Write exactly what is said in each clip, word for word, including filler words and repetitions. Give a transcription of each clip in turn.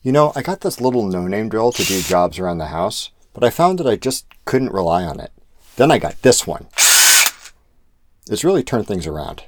You know, I got this little no-name drill to do jobs around the house, but I found that I just couldn't rely on it. Then I got this one. It's really turned things around.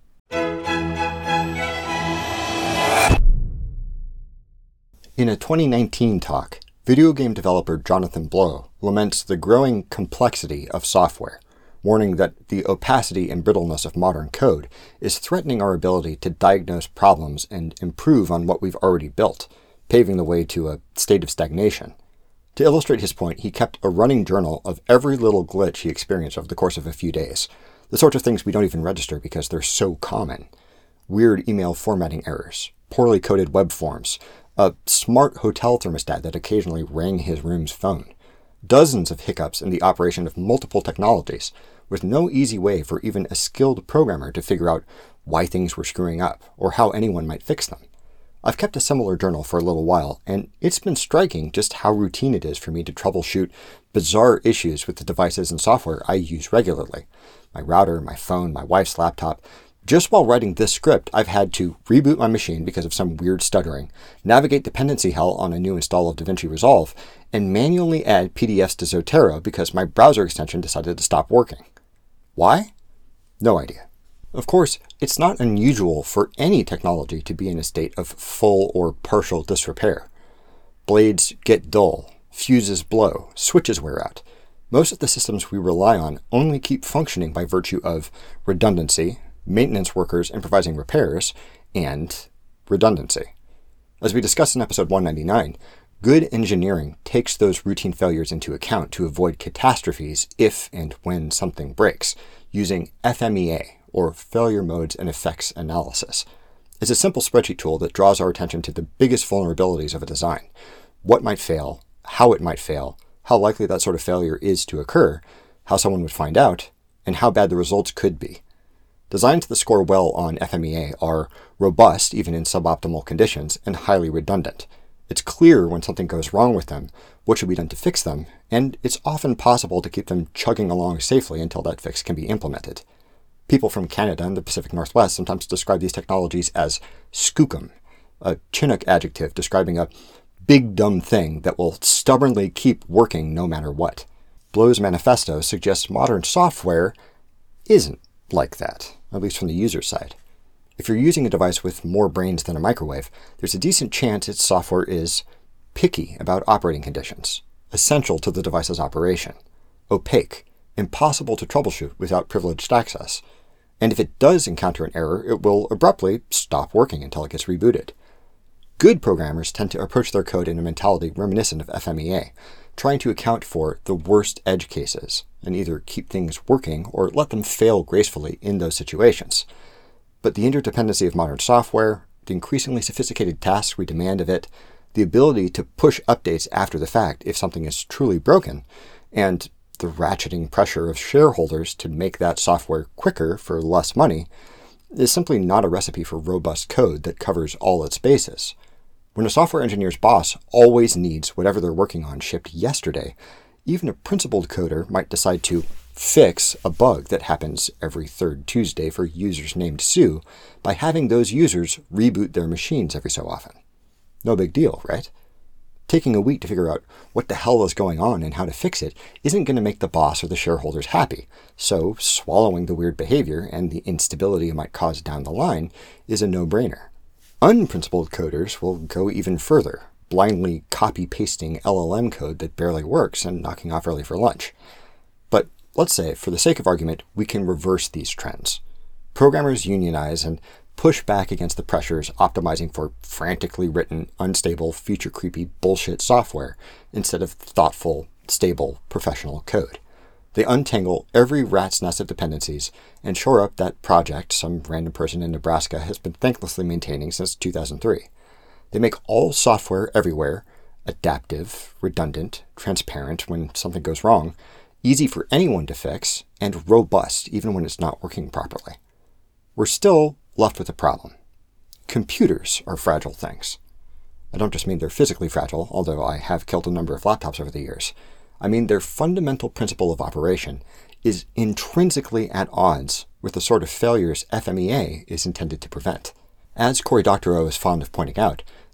In a twenty nineteen talk, video game developer Jonathan Blow laments the growing complexity of software, warning that the opacity and brittleness of modern code is threatening our ability to diagnose problems and improve on what we've already built, paving the way to a state of stagnation. To illustrate his point, he kept a running journal of every little glitch he experienced over the course of a few days, the sorts of things we don't even register because they're so common. Weird email formatting errors, poorly coded web forms, a smart hotel thermostat that occasionally rang his room's phone, dozens of hiccups in the operation of multiple technologies, with no easy way for even a skilled programmer to figure out why things were screwing up or how anyone might fix them. I've kept a similar journal for a little while, and it's been striking just how routine it is for me to troubleshoot bizarre issues with the devices and software I use regularly. My router, my phone, my wife's laptop. Just while writing this script, I've had to reboot my machine because of some weird stuttering, navigate dependency hell on a new install of DaVinci Resolve, and manually add P D Fs to Zotero because my browser extension decided to stop working. Why? No idea. Of course, it's not unusual for any technology to be in a state of full or partial disrepair. Blades get dull, fuses blow, switches wear out. Most of the systems we rely on only keep functioning by virtue of redundancy, maintenance workers improvising repairs, and redundancy. As we discussed in episode one ninety-nine, good engineering takes those routine failures into account to avoid catastrophes if and when something breaks, using F M E A, or Failure Modes and Effects Analysis. It's a simple spreadsheet tool that draws our attention to the biggest vulnerabilities of a design, what might fail, how it might fail, how likely that sort of failure is to occur, how someone would find out, and how bad the results could be. Designs that score well on F M E A are robust even in suboptimal conditions and highly redundant. It's clear when something goes wrong with them, what should be done to fix them, and it's often possible to keep them chugging along safely until that fix can be implemented. People from Canada and the Pacific Northwest sometimes describe these technologies as skookum, a Chinook adjective describing a big dumb thing that will stubbornly keep working no matter what. Blow's manifesto suggests modern software isn't like that, at least from the user side. If you're using a device with more brains than a microwave, there's a decent chance its software is picky about operating conditions, essential to the device's operation, opaque, impossible to troubleshoot without privileged access, and if it does encounter an error, it will abruptly stop working until it gets rebooted. Good programmers tend to approach their code in a mentality reminiscent of F M E A, trying to account for the worst edge cases, and either keep things working or let them fail gracefully in those situations. But the interdependency of modern software, the increasingly sophisticated tasks we demand of it, the ability to push updates after the fact if something is truly broken, and the ratcheting pressure of shareholders to make that software quicker for less money, is simply not a recipe for robust code that covers all its bases. When a software engineer's boss always needs whatever they're working on shipped yesterday, even a principled coder might decide to fix a bug that happens every third Tuesday for users named Sue by having those users reboot their machines every so often. No big deal, right? Taking a week to figure out what the hell is going on and how to fix it isn't going to make the boss or the shareholders happy, so swallowing the weird behavior and the instability it might cause down the line is a no-brainer. Unprincipled coders will go even further, blindly copy-pasting L L M code that barely works and knocking off early for lunch. But let's say, for the sake of argument, we can reverse these trends. Programmers unionize and push back against the pressures optimizing for frantically written, unstable, feature-creepy bullshit software instead of thoughtful, stable, professional code. They untangle every rat's nest of dependencies and shore up that project some random person in Nebraska has been thanklessly maintaining since two thousand three. They make all software everywhere adaptive, redundant, transparent when something goes wrong, easy for anyone to fix, and robust even when it's not working properly. We're still left with a problem. Computers are fragile things. I don't just mean they're physically fragile, although I have killed a number of laptops over the years. I mean their fundamental principle of operation is intrinsically at odds with the sort of failures F M E A is intended to prevent. As Cory Doctorow is fond of pointing out,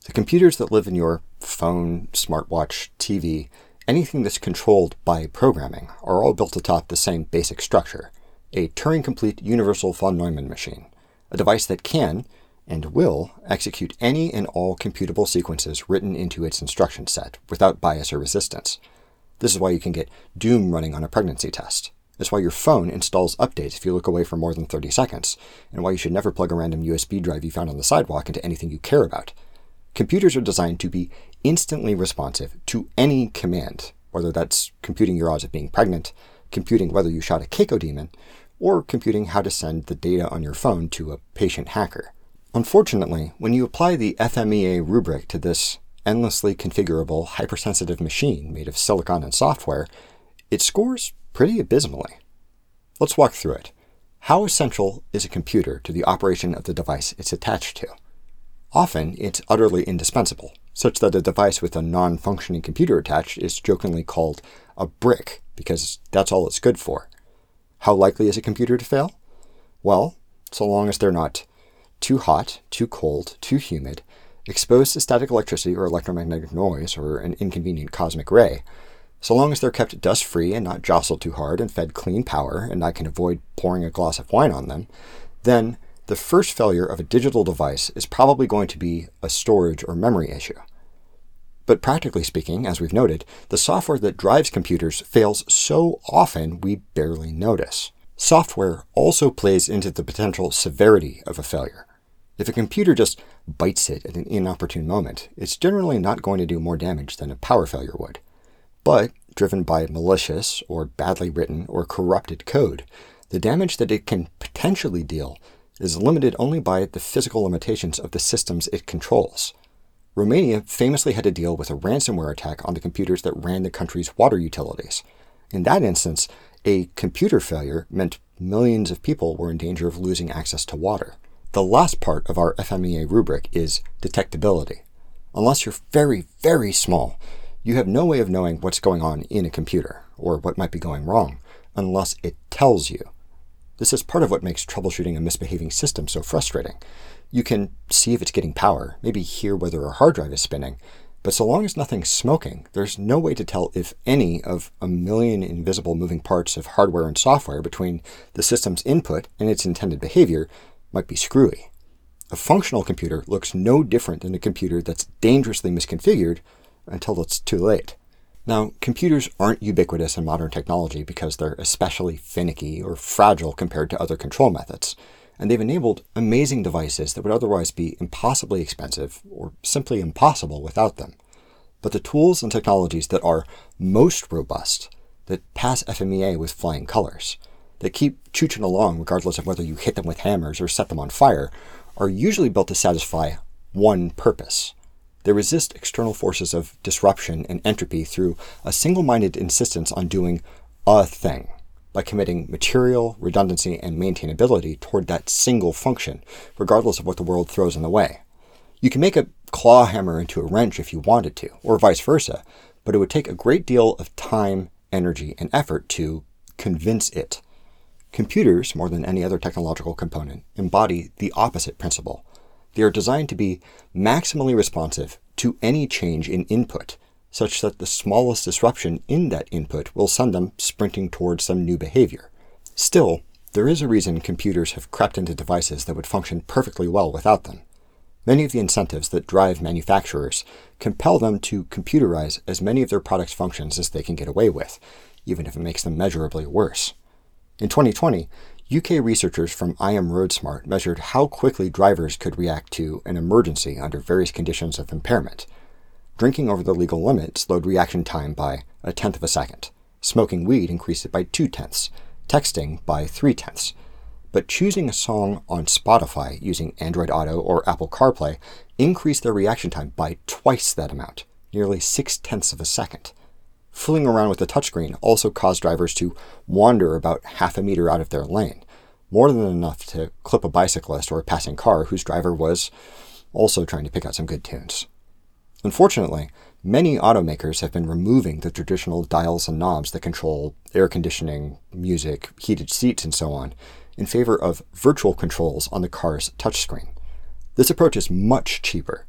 The computers that live in your phone, smartwatch, T V, anything that's controlled by programming are all built atop the same basic structure, a Turing-complete universal von Neumann machine, a device that can, and will, execute any and all computable sequences written into its instruction set without bias or resistance. This is why you can get Doom running on a pregnancy test. It's why your phone installs updates if you look away for more than thirty seconds, and why you should never plug a random U S B drive you found on the sidewalk into anything you care about. Computers are designed to be instantly responsive to any command, whether that's computing your odds of being pregnant, computing whether you shot a cacodemon, or computing how to send the data on your phone to a patient hacker. Unfortunately, when you apply the F M E A rubric to this endlessly configurable, hypersensitive machine made of silicon and software, it scores pretty abysmally. Let's walk through it. How essential is a computer to the operation of the device it's attached to? Often, it's utterly indispensable, such that a device with a non-functioning computer attached is jokingly called a brick, because that's all it's good for. How likely is a computer to fail? Well, so long as they're not too hot, too cold, too humid, exposed to static electricity or electromagnetic noise or an inconvenient cosmic ray, so long as they're kept dust-free and not jostled too hard and fed clean power and I can avoid pouring a glass of wine on them, then the first failure of a digital device is probably going to be a storage or memory issue. But practically speaking, as we've noted, the software that drives computers fails so often we barely notice. Software also plays into the potential severity of a failure. If a computer just bites it at an inopportune moment, it's generally not going to do more damage than a power failure would. But, driven by malicious or badly written or corrupted code, the damage that it can potentially deal is limited only by the physical limitations of the systems it controls. Romania famously had to deal with a ransomware attack on the computers that ran the country's water utilities. In that instance, a computer failure meant millions of people were in danger of losing access to water. The last part of our F M E A rubric is detectability. Unless you're very, very small, you have no way of knowing what's going on in a computer, or what might be going wrong, unless it tells you. This is part of what makes troubleshooting a misbehaving system so frustrating. You can see if it's getting power, maybe hear whether a hard drive is spinning, but so long as nothing's smoking, there's no way to tell if any of a million invisible moving parts of hardware and software between the system's input and its intended behavior might be screwy. A functional computer looks no different than a computer that's dangerously misconfigured until it's too late. Now, computers aren't ubiquitous in modern technology because they're especially finicky or fragile compared to other control methods, and they've enabled amazing devices that would otherwise be impossibly expensive or simply impossible without them. But the tools and technologies that are most robust, that pass F M E A with flying colors, that keep chooching along regardless of whether you hit them with hammers or set them on fire, are usually built to satisfy one purpose. They resist external forces of disruption and entropy through a single-minded insistence on doing a thing, by committing material, redundancy, and maintainability toward that single function, regardless of what the world throws in the way. You can make a claw hammer into a wrench if you wanted to, or vice versa, but it would take a great deal of time, energy, and effort to convince it. Computers, more than any other technological component, embody the opposite principle. They are designed to be maximally responsive to any change in input, such that the smallest disruption in that input will send them sprinting towards some new behavior. Still, there is a reason computers have crept into devices that would function perfectly well without them. Many of the incentives that drive manufacturers compel them to computerize as many of their products' functions as they can get away with, even if it makes them measurably worse. In twenty twenty, U K researchers from I M RoadSmart measured how quickly drivers could react to an emergency under various conditions of impairment. Drinking over the legal limit slowed reaction time by a tenth of a second. Smoking weed increased it by two-tenths. Texting by three-tenths. But choosing a song on Spotify using Android Auto or Apple CarPlay increased their reaction time by twice that amount, nearly six-tenths of a second. Fooling around with the touchscreen also caused drivers to wander about half a meter out of their lane, more than enough to clip a bicyclist or a passing car whose driver was also trying to pick out some good tunes. Unfortunately, many automakers have been removing the traditional dials and knobs that control air conditioning, music, heated seats, and so on, in favor of virtual controls on the car's touchscreen. This approach is much cheaper,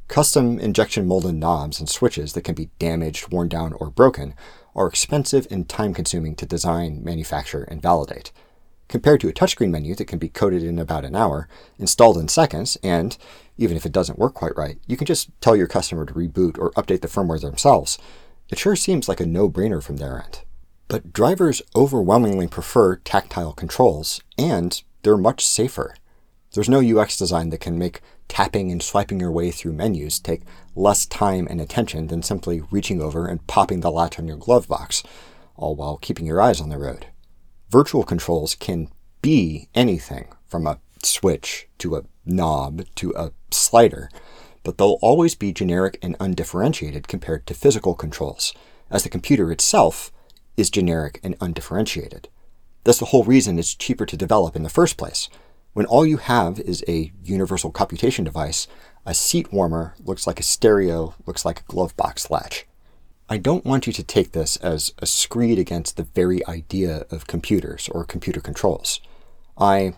Custom injection molded knobs and switches that can be damaged, worn down, or broken are expensive and time-consuming to design, manufacture, and validate. Compared to a touchscreen menu that can be coded in about an hour, installed in seconds, and, even if it doesn't work quite right, you can just tell your customer to reboot or update the firmware themselves, it sure seems like a no-brainer from their end. But drivers overwhelmingly prefer tactile controls, and they're much safer. There's no U X design that can make tapping and swiping your way through menus take less time and attention than simply reaching over and popping the latch on your glove box, all while keeping your eyes on the road. Virtual controls can be anything, from a switch to a knob to a slider, but they'll always be generic and undifferentiated compared to physical controls, as the computer itself is generic and undifferentiated. That's the whole reason it's cheaper to develop in the first place. When all you have is a universal computation device, a seat warmer looks like a stereo, looks like a glove box latch. I don't want you to take this as a screed against the very idea of computers or computer controls. I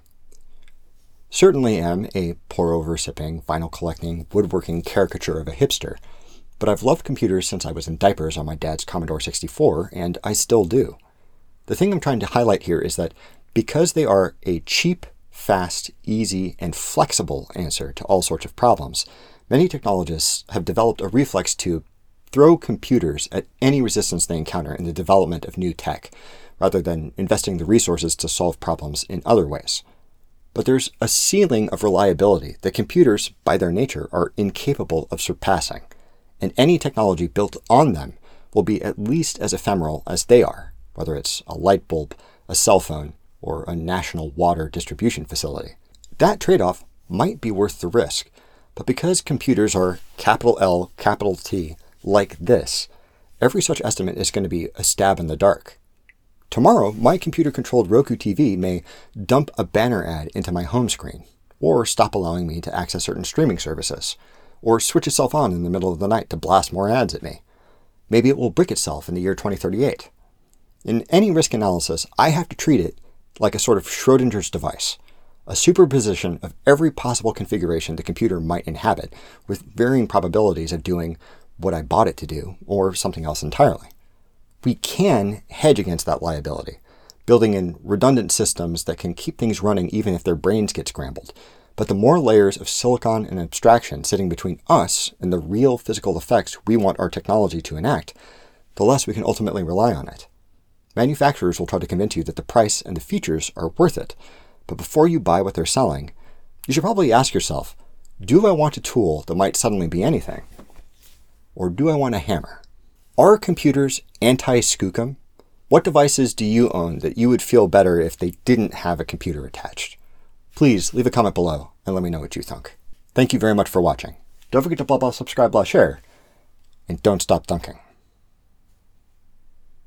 certainly am a pour-over sipping, vinyl collecting, woodworking caricature of a hipster, but I've loved computers since I was in diapers on my dad's Commodore sixty-four, and I still do. The thing I'm trying to highlight here is that because they are a cheap, fast, easy, and flexible answer to all sorts of problems, many technologists have developed a reflex to throw computers at any resistance they encounter in the development of new tech, rather than investing the resources to solve problems in other ways. But there's a ceiling of reliability that computers, by their nature, are incapable of surpassing, and any technology built on them will be at least as ephemeral as they are, whether it's a light bulb, a cell phone, or a national water distribution facility. That trade-off might be worth the risk, but because computers are capital L, capital T, like this, every such estimate is going to be a stab in the dark. Tomorrow, my computer-controlled Roku T V may dump a banner ad into my home screen, or stop allowing me to access certain streaming services, or switch itself on in the middle of the night to blast more ads at me. Maybe it will brick itself in the year twenty thirty-eight. In any risk analysis, I have to treat it like a sort of Schrodinger's device, a superposition of every possible configuration the computer might inhabit, with varying probabilities of doing what I bought it to do, or something else entirely. We can hedge against that liability, building in redundant systems that can keep things running even if their brains get scrambled. But the more layers of silicon and abstraction sitting between us and the real physical effects we want our technology to enact, the less we can ultimately rely on it. Manufacturers will try to convince you that the price and the features are worth it, but before you buy what they're selling, you should probably ask yourself, do I want a tool that might suddenly be anything? Or do I want a hammer? Are computers anti-skookum? What devices do you own that you would feel better if they didn't have a computer attached? Please leave a comment below and let me know what you think. Thank you very much for watching. Don't forget to blah blah subscribe, blah share, and don't stop dunking.